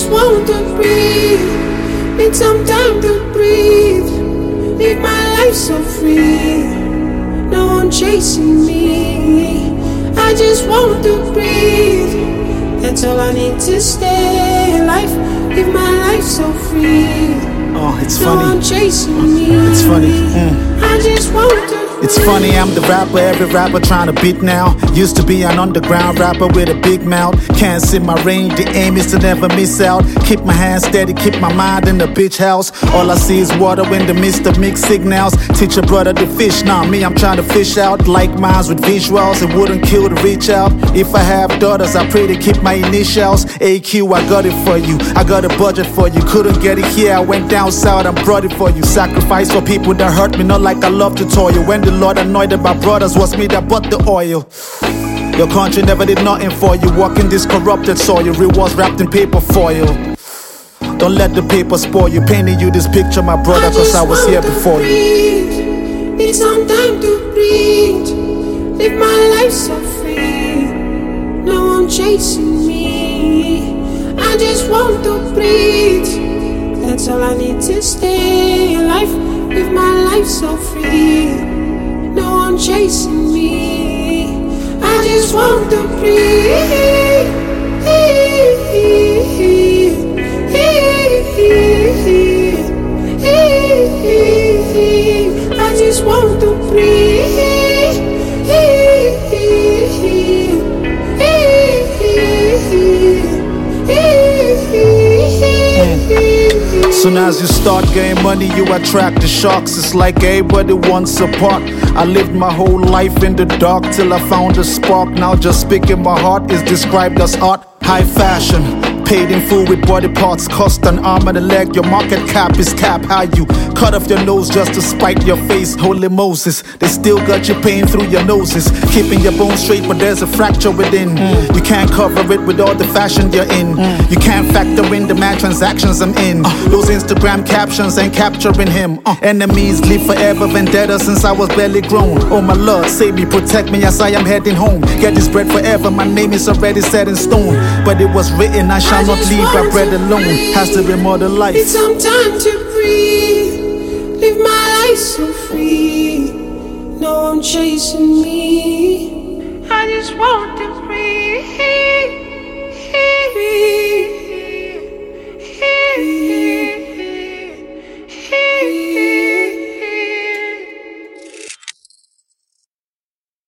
just want to breathe. Need some time to breathe. Live my life so free. No one chasing me. I just want to breathe. That's all I need to stay alive. Live my life so free. Oh, it's No funny. one chasing me. It's funny. I just want to. It's funny, I'm the rapper every rapper trying to beat now. Used to be an underground rapper with a big mouth. Can't see my range, the aim is to never miss out. Keep my hands steady, keep my mind in the bitch house. All I see is water in the midst of mixed signals. Teach your brother to fish, now me I'm trying to fish out. Like minds with visuals, it wouldn't kill to reach out. If I have daughters, I pray to keep my initials. AQ, I got it for you, I got a budget for you. Couldn't get it here, I went down south, I brought it for you. Sacrifice for people that hurt me, not like I love to toil. When the Lord annoyed my brothers, was me that bought the oil. Your country never did nothing for you. Walking this corrupted soil, rewards wrapped in paper foil. Don't let the paper spoil you. Painting you this picture, my brother, cause I was here before you. Need some time to breathe. Live my life so free. No one chasing me. I just want to breathe. That's all I need to stay alive. Live my life so free. No one chasing me. I just want to breathe. I just want to breathe. Soon as you start getting money, you attract the sharks. It's like everybody wants a part. I lived my whole life in the dark till I found a spark. Now just speaking my heart is described as art. High fashion, paid in full with body parts. Cost an arm and a leg, your market cap is cap. How you cut off your nose just to spite your face. Holy Moses, they still got you paying through your noses. Keeping your bones straight but there's a fracture within. You can't cover it with all the fashion you're in. You can't factor in the mad transactions I'm in. Those Instagram captions ain't capturing him. Enemies live forever, vendetta since I was barely grown. Oh my Lord, save me, protect me as I am heading home. Get this bread forever, my name is already set in stone. But it was written, I shall not leave by bread alone. Has to be more than life. Need some time to breathe. Live my life so free. No one chasing me. I just want